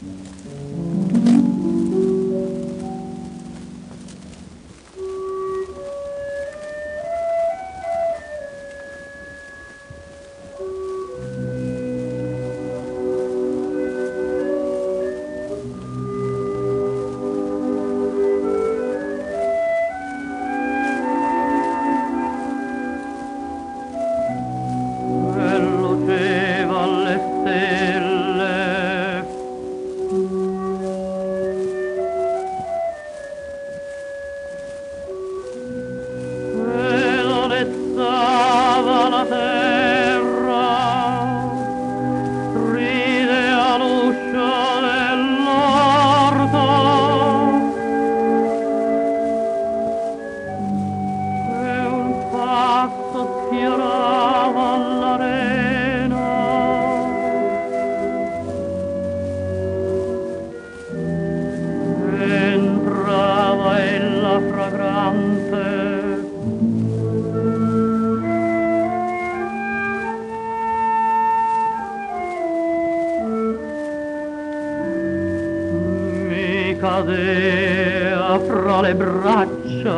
Cadea fra le braccia.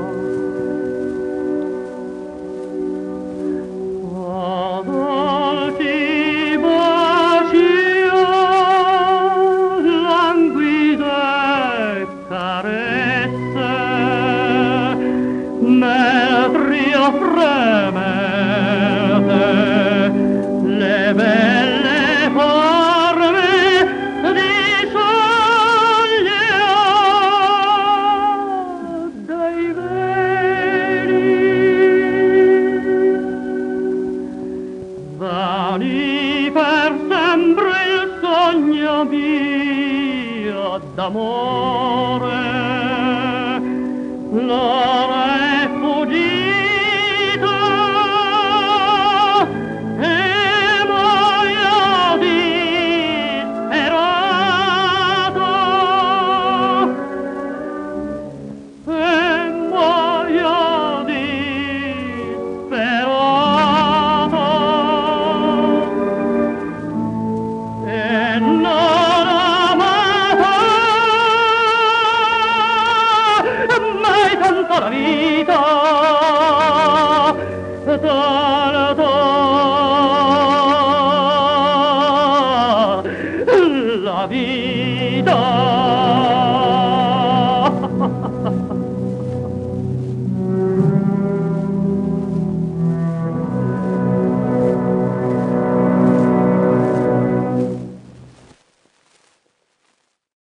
A dolci baci, languide carezze, metri a fremete, le belle forme di vani per sempre il sogno mio d'amore, l'ora è fuggita e muoio disperato, e muoio disperato. La vita, la vita.